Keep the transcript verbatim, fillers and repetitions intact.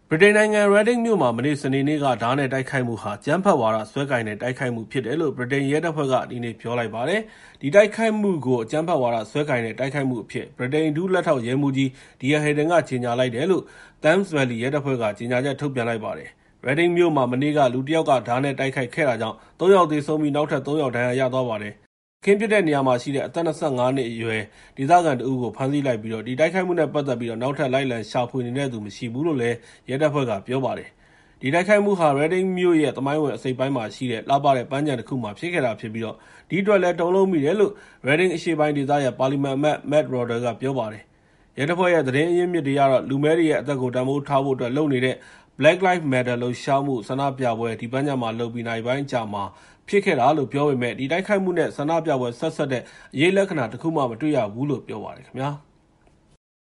ဗြိတိန်နိုင်ငံ Reading မြို့မှာ မနေ့စနေနေ့က ဓားနဲ့တိုက်ခိုက်မှုဟာ အကြမ်းဖက်ဝါဒစွဲကိုင်တဲ့တိုက်ခိုက်မှုဖြစ်တယ်လို့ ဗြိတိန်ရဲတပ်ဖွဲ့က ဒီနေ့ပြောလိုက်ပါတယ်။ ဒီတိုက်ခိုက်မှုကို အကြမ်းဖက်ဝါဒစွဲကိုင်တဲ့တိုက်ခိုက်မှုအဖြစ် ဗြိတိန် ဒုလက်ထောက်ရဲမှူးကြီး Dear Haydon က ကြေညာလိုက်တယ်လို့ Thames Valley ရဲတပ်ဖွဲ့က ကြေညာချက်ထုတ်ပြန်လိုက်ပါတယ်။ Reading မြို့မှာ မနေ့က လူတစ်ယောက်က ဓားနဲ့တိုက်ခိုက်ခဲ့တာကြောင့် သုံး ယောက်သေဆုံးပြီး နောက်ထပ် သုံး ယောက် ဒဏ်ရာရသွားပါတယ်။ အခင်းဖြစ်တဲ့နေရာမှာရှိတဲ့ အသက် ၂၅ နှစ်အရွယ် ဒေသခံတစ်ဦးကို ဖမ်းဆီးလိုက်ပြီး ဒီတိုက်ခိုက်မှုနဲ့ပတ်သက်ပြီး နောက်ထပ်လိုက်လံရှာဖွေနေတဲ့သူမရှိဘူးလို့လည်း ရဲတပ်ဖွဲ့ကပြောပါတယ်။ ဒီတိုက်ခိုက်မှုဟာ Reading မြို့ရဲ့ သမိုင်းဝင်အစိတ်အပိုင်းမှာရှိတဲ့ လှပတဲ့ပန်းခြံတစ်ခုမှာဖြစ်ခဲ့တာဖြစ်ပြီး ဒီအတွက်လည်း တုန်လှုပ်မိတယ်လို့ Reading အရှေ့ပိုင်းဒေသရဲ့ ပါလီမန်အမတ် Matt Rodda က ပြောပါတယ်။ ရဲတပ်ဖွဲ့ရဲ့ သတင်းအရင်းအမြစ်တွေအရတော့ လူမည်းတွေရဲ့အသက်ကို တန်ဖိုးထားဖို့အတွက် လုပ်နေတဲ့ Black Lives Matter လှုပ်ရှားမှုဆန္ဒပြပွဲ ဒီပန်းခြံမှာလုပ်ပြီး နာရီပိုင်းအကြာမှာဖြစ်ခဲ့တာလို့ပြောပေမယ့် ဒီတိုက်ခိုက်မှုနဲ့ ဆန္ဒပြပွဲဆက်စပ်တဲ့ အရိပ်လက္ခဏာတခုမှ မတွေ့ရဘူးလို့ ပြောပါတယ်ခင်ဗျာ။